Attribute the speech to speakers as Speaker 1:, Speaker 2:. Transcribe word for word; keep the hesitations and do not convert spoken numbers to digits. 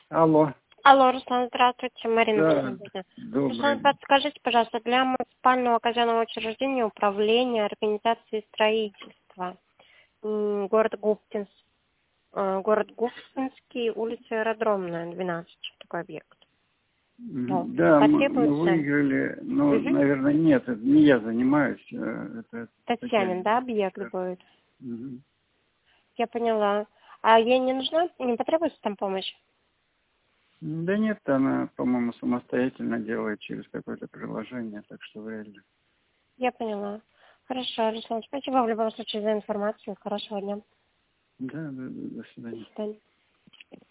Speaker 1: Алло.
Speaker 2: Алло, Руслан, здравствуйте, Марина.
Speaker 1: Да,
Speaker 2: Александровна.
Speaker 1: добрый
Speaker 2: Руслан,
Speaker 1: день.
Speaker 2: подскажите, пожалуйста, для муниципального казенного учреждения управления организации строительства, м, город Губкинск, э, город Губкинский, улица Аэродромная, двенадцать, такой объект. Ну,
Speaker 1: Мгм. Да, мы, мы
Speaker 2: потребуется?
Speaker 1: выиграли, но,
Speaker 2: Угу.
Speaker 1: наверное, нет, это не я занимаюсь, э, это
Speaker 2: Татьянин,
Speaker 1: Татьяна.
Speaker 2: да, объект
Speaker 1: Да.
Speaker 2: будет?
Speaker 1: Мгм.
Speaker 2: Я поняла. А ей не нужна, не потребуется там помощь?
Speaker 1: Да нет, она, по-моему, самостоятельно делает через какое-то приложение, так что вряд ли.
Speaker 2: Я поняла. Хорошо, Руслан, спасибо в любом случае за информацию. Хорошего дня.
Speaker 1: Да, да, да, до
Speaker 2: До
Speaker 1: свидания.
Speaker 2: свидания.